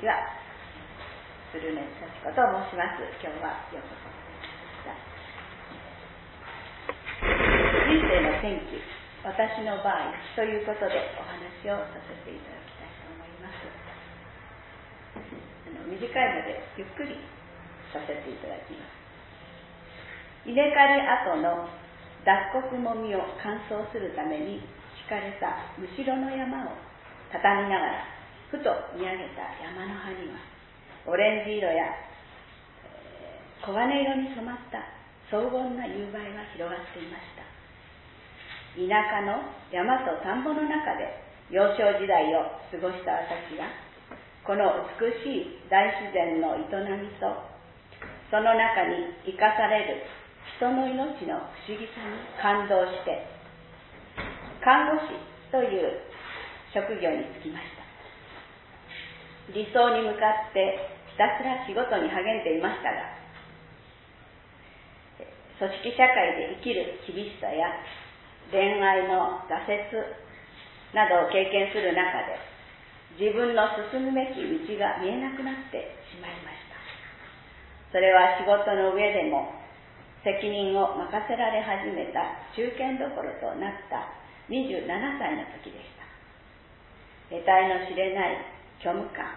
ちは。鶴根幸子と申します。今日はようこそお願いしました。人生の転機、私の場合ということでお話をさせていただきたいと思います。短いのでゆっくりさせていただきます。稲刈り後の脱穀もみを乾燥するために敷かれたむしろの山を畳みながらふと見上げた山の葉にはオレンジ色や黄金色に染まった荘厳な夕映えが広がっていました。田舎の山と田んぼの中で幼少時代を過ごした私がこの美しい大自然の営みとその中に生かされる人の命の不思議さに感動して看護師という職業に就きました。理想に向かってひたすら仕事に励んでいましたが、組織社会で生きる厳しさや恋愛の挫折などを経験する中で自分の進むべき道が見えなくなってしまいました。それは仕事の上でも責任を任せられ始めた中堅どころとなった27歳の時でした。得体の知れない虚無感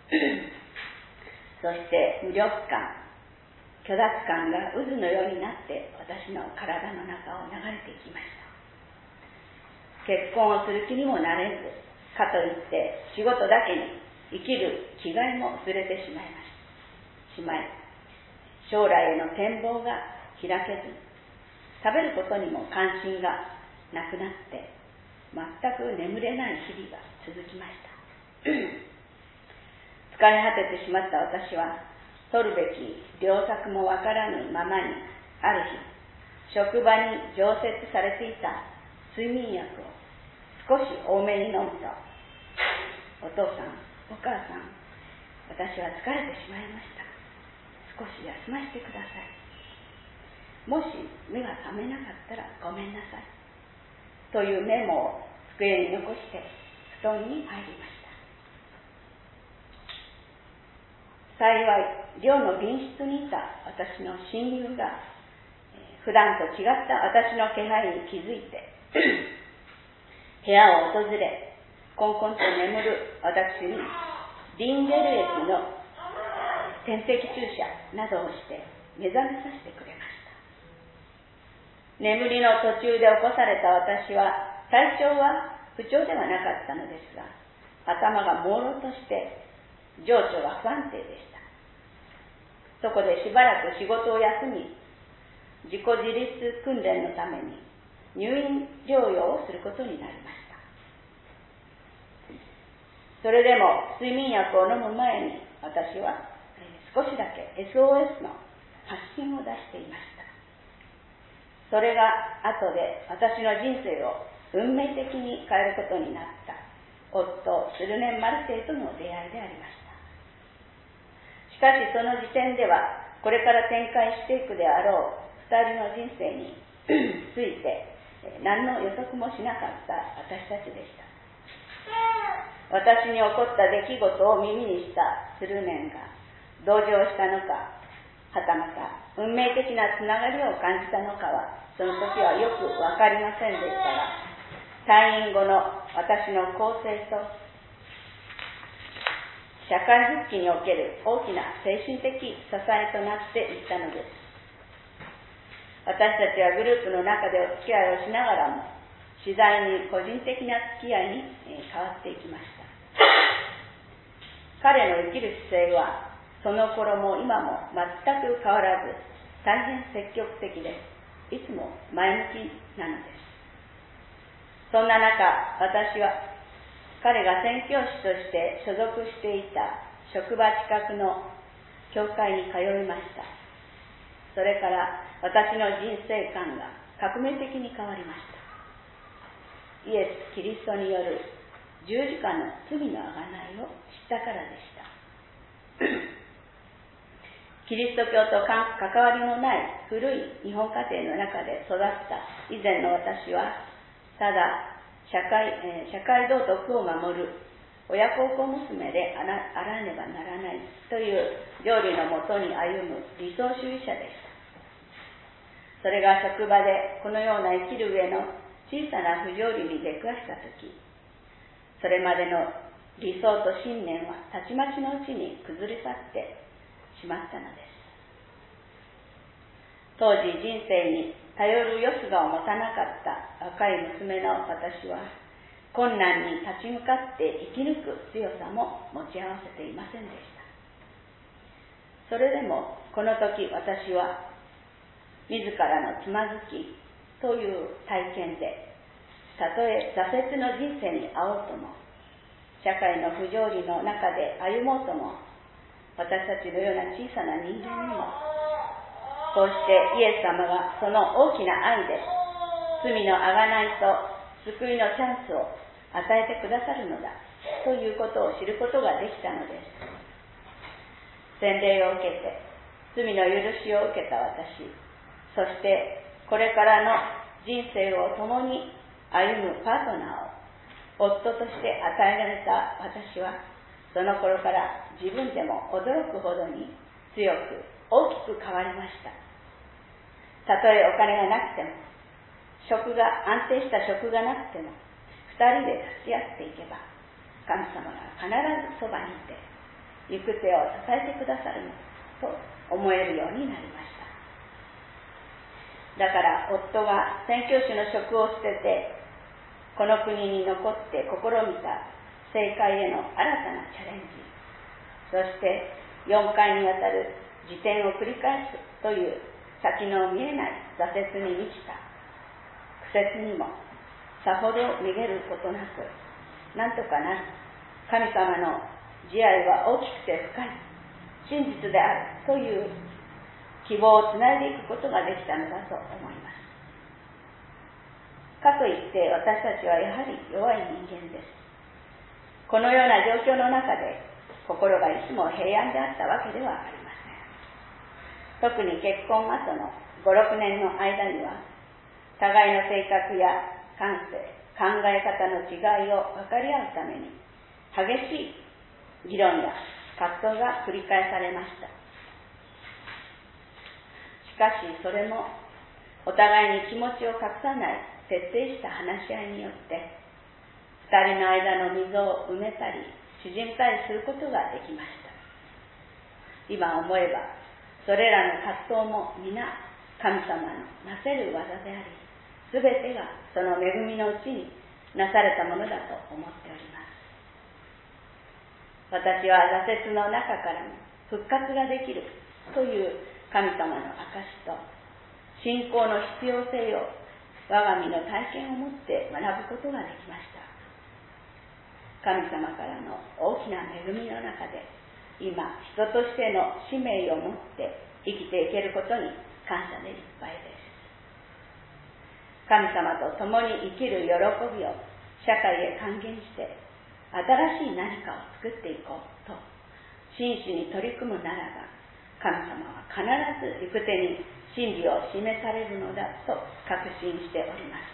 そして無力感、虚脱感が渦のようになって私の体の中を流れていきました。結婚をする気にもなれず、かといって仕事だけに生きる気概も薄れてしまい将来への展望が開けずに食べることにも関心がなくなって全く眠れない日々が続きました疲れ果ててしまった私は取るべき良策もわからぬままにある日職場に常設されていた睡眠薬を少し多めに飲むと、お父さん、お母さん、私は疲れてしまいました。少し休ませてください。もし目が覚めなかったらごめんなさい。というメモを机に残して布団に入りました。幸い、寮の隣室にいた私の親友が普段と違った私の気配に気づいて部屋を訪れ、こんこんと眠る私にリンゲル液の点滴注射などをして目覚めさせてくれました。眠りの途中で起こされた私は体調は不調ではなかったのですが、頭が朦朧として情緒が不安定でした。そこでしばらく仕事を休み、自己自立訓練のために入院療養をすることになりました。それでも睡眠薬を飲む前に私は少しだけ SOS の発信を出していました。それが後で私の人生を運命的に変えることになった夫鶴根マルテイとの出会いでありました。しかしその時点ではこれから展開していくであろう2人の人生について何の予測もしなかった私たちでした。私に起こった出来事を耳にした鶴年が同情したのか、はたまた運命的なつながりを感じたのかはその時はよくわかりませんでしたが、退院後の私の更生と社会復帰における大きな精神的支えとなっていったのです。私たちはグループの中でお付き合いをしながらも次第に個人的な付き合いに変わっていきました。彼の生きる姿勢はその頃も今も全く変わらず大変積極的でいつも前向きなのです。そんな中、私は彼が宣教師として所属していた職場近くの教会に通いました。それから私の人生観が革命的に変わりました。イエス・キリストによる十字架の罪の贖いを知ったからでした。キリスト教と関わりのない古い日本家庭の中で育った以前の私はただ社会道徳を守る親孝行娘であらねばならないという条理のもとに歩む理想主義者でした。それが職場でこのような生きる上の小さな不条理に出くわしたとき、それまでの理想と信念はたちまちのうちに崩れ去ってしまったのです。当時人生に頼るよすがを持たなかった若い娘の私は、困難に立ち向かって生き抜く強さも持ち合わせていませんでした。それでもこの時私は自らのつまずきという体験で、たとえ挫折の人生に遭おうとも、社会の不条理の中で歩もうとも、私たちのような小さな人間にも、こうしてイエス様がその大きな愛で罪のあがないと救いのチャンスを与えてくださるのだということを知ることができたのです。洗礼を受けて罪の許しを受けた私、そしてこれからの人生を共に歩むパートナーを夫として与えられた私は、その頃から自分でも驚くほどに強く大きく変わりました。たとえお金がなくても、安定した職がなくても、二人で助け合っていけば、神様が必ずそばにいて、行く手を支えてくださるのと思えるようになりました。だから夫が宣教師の職を捨てて、この国に残って試みた政界への新たなチャレンジ、そして4回にわたる自転を繰り返すという先の見えない挫折に満ちた苦節にもさほど逃げることなく、なんとかなる、神様の慈愛は大きくて深い、真実であるという希望をつないでいくことができたのだと思います。かといって私たちはやはり弱い人間です。このような状況の中で心がいつも平安であったわけではありません。特に結婚後の 5,6 年の間には、互いの性格や感性、考え方の違いを分かり合うために激しい議論や葛藤が繰り返されました。しかしそれもお互いに気持ちを隠さない徹底した話し合いによって二人の間の溝を埋めたり縮めたりすることができました。今思えばそれらの葛藤も皆神様のなせる技であり、すべてがその恵みのうちになされたものだと思っております。私は挫折の中からも復活ができるという神様の証と信仰の必要性を我が身の体験をもって学ぶことができました。神様からの大きな恵みの中で今人としての使命を持って生きていけることに感謝でいっぱいです。神様と共に生きる喜びを社会へ還元して新しい何かを作っていこうと真摯に取り組むならば、神様は必ず行く手に真理を示されるのだと確信しております。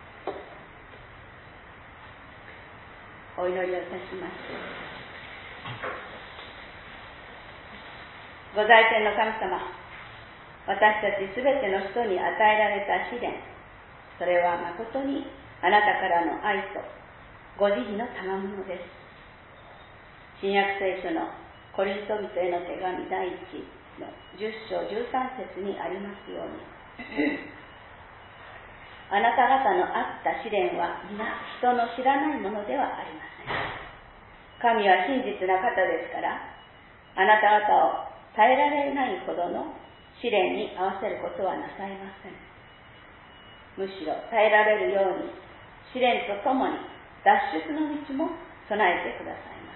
お祈りをいたします。ご在天の神様、私たちすべての人に与えられた試練、それは誠にあなたからの愛とご慈悲の賜物です。新約聖書のコリント人への手紙第1の10章13節にありますように、あなた方のあった試練は皆人の知らないものではありません。神は真実な方ですから、あなた方を耐えられないほどの試練に合わせることはなさいません。むしろ耐えられるように試練とともに脱出の道も備えてくださいます。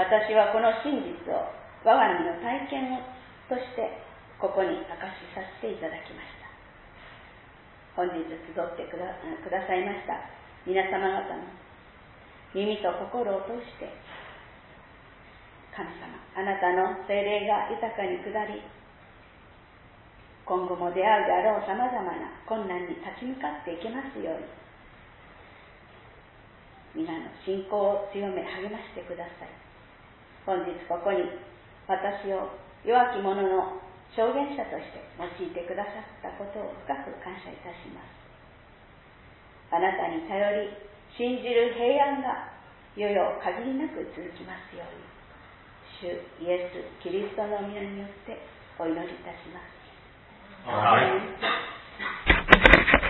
私はこの真実を我が身の体験としてここに明かしさせていただきました。本日集ってくださいました皆様方の耳と心を通して、神様、あなたの聖霊が豊かに下り、今後も出会うであろうさまざまな困難に立ち向かっていけますように、 皆の信仰を強め励ましてください。本日ここに私を弱き者の証言者として用いてくださったことを深く感謝いたします。あなたに頼り信じる平安が世々限りなく続きますように、主イエス・キリストの皆によってお祈りいたします。 アーメン。